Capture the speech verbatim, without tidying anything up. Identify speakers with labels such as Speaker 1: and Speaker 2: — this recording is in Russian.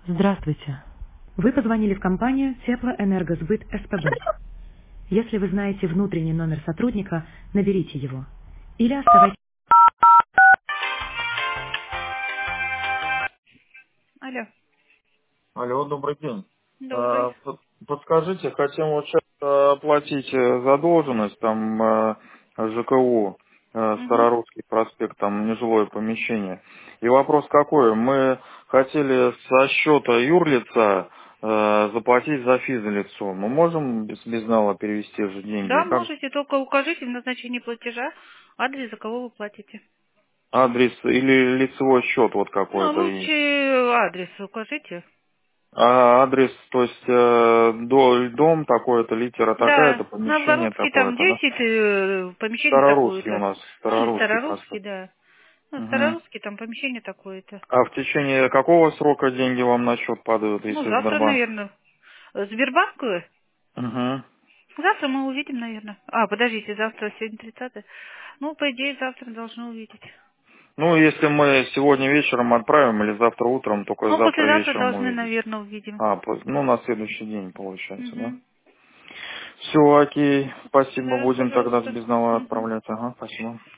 Speaker 1: Здравствуйте. Вы позвонили в компанию Теплоэнергосбыт СПБ. Если вы знаете внутренний номер сотрудника, наберите его. Или оставайтесь... Алло,
Speaker 2: Алло, добрый день.
Speaker 1: добрый.
Speaker 2: Э, под- Подскажите, хотим вот сейчас э, оплатить э, задолженность, там э, ЖКУ, э,
Speaker 1: Угу.
Speaker 2: Старорусский проспект, там нежилое помещение. И вопрос какой? Мы хотели со счета юрлица э, заплатить за физлицо. Мы можем без безнала перевести же деньги?
Speaker 1: Да,
Speaker 2: Как
Speaker 1: можете, только укажите в назначении платежа адрес, за кого вы платите.
Speaker 2: адрес или лицевой счет вот
Speaker 1: Ну,
Speaker 2: какой-то есть?
Speaker 1: лучше адрес укажите.
Speaker 2: А адрес, то есть э, до- дом такой-то, литера такая-то,
Speaker 1: Да,
Speaker 2: помещение
Speaker 1: Новгородский там
Speaker 2: такое-то, да?
Speaker 1: десять, э, помещение
Speaker 2: Старорусский у
Speaker 1: такое-то.
Speaker 2: нас,
Speaker 1: Ну, или
Speaker 2: Старорусский
Speaker 1: Старорусский,
Speaker 2: проспект.
Speaker 1: да. Ну,
Speaker 2: Мгм.
Speaker 1: Старорусский там помещение такое-то.
Speaker 2: А в течение какого срока деньги вам на счет падают,
Speaker 1: Ну,
Speaker 2: если
Speaker 1: завтра,
Speaker 2: Сбербанк?
Speaker 1: наверное. Сбербанк? э?
Speaker 2: Угу.
Speaker 1: Завтра мы увидим, наверное. А, подождите, завтра сегодня тридцатое. Ну, по идее, завтра должны увидеть.
Speaker 2: Ну, если мы сегодня вечером отправим или завтра утром, только
Speaker 1: Ну,
Speaker 2: завтра
Speaker 1: послезавтра
Speaker 2: вечером
Speaker 1: должны,
Speaker 2: увидеть.
Speaker 1: наверное, увидим.
Speaker 2: А, по- ну, на следующий день получается, да?
Speaker 1: Угу.
Speaker 2: Все, окей. Спасибо,
Speaker 1: Да,
Speaker 2: будем тогда с
Speaker 1: пожалуйста.
Speaker 2: безнала
Speaker 1: Угу.
Speaker 2: отправлять. Ага, спасибо.